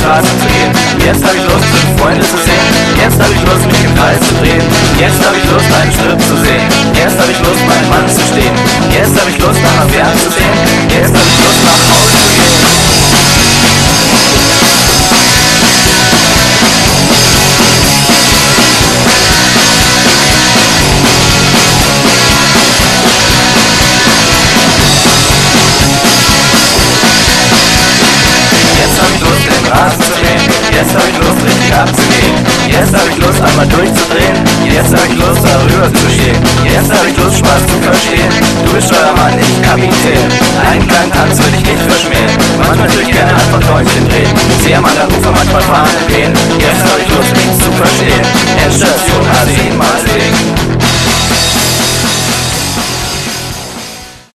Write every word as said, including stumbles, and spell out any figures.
Straßen zu gehen. Jetzt hab ich Lust, fünf Freunde zu sehen. Jetzt hab ich Lust, mich im Kreis zu drehen. Jetzt hab ich Lust, einen Strip zu sehen. Jetzt hab ich Lust, meinen Mann zu stehen. Jetzt hab ich Lust, nach einer Fern zu sehen. Jetzt hab ich Lust, nach Hause